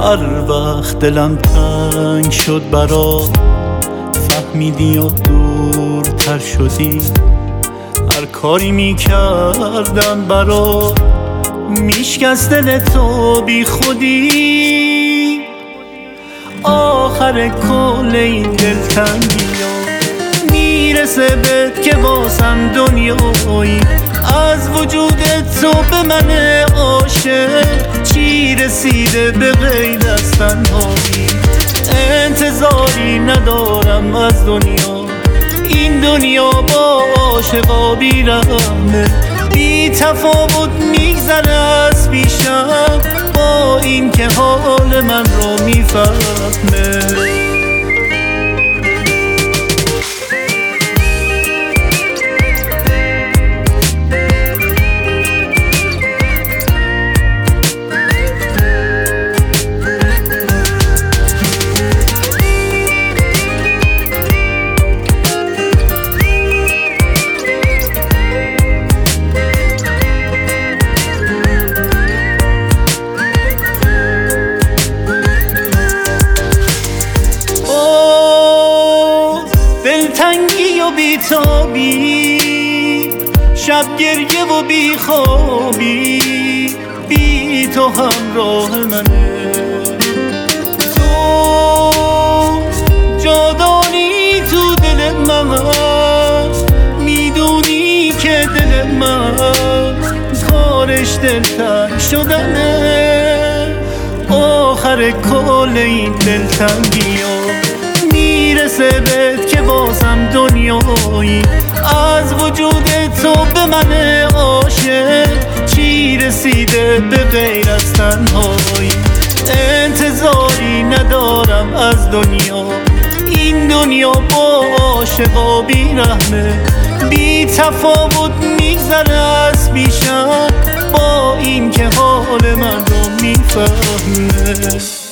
هر وقت دلم تنگ شد برات فهمیدی و دورتر شدی. هر کاری میکردم برات میشکست دل تو بی خودی. آخر کل این دلتنگیا میرسه بهت که واسم دنیایی. از وجود تو به من عاشق چی رسیده به غیر از تنهایی. انتظاری ندارم از دنیا، این دنیا با عاشقا بی رحمه. بی تفاوت میگذره از پیشم با این که حال من رو میفهمه. دلتنگی و بیتابی، شب گریه و بیخوابی، بی تو همراه منه. تو جادانی تو دل من، میدونی که دل من کارش دلتنگ شدنه. آخر کل این دلتنگیا میرسه بهت که بازم دنیایی. از وجود تو به من عاشق چی رسیده به غیر از تنهایی. انتظاری ندارم از دنیا، این دنیا با عاشقا بی رحمه. بی تفاوت میگذره از پیشم با این که حال من رو میفهمه.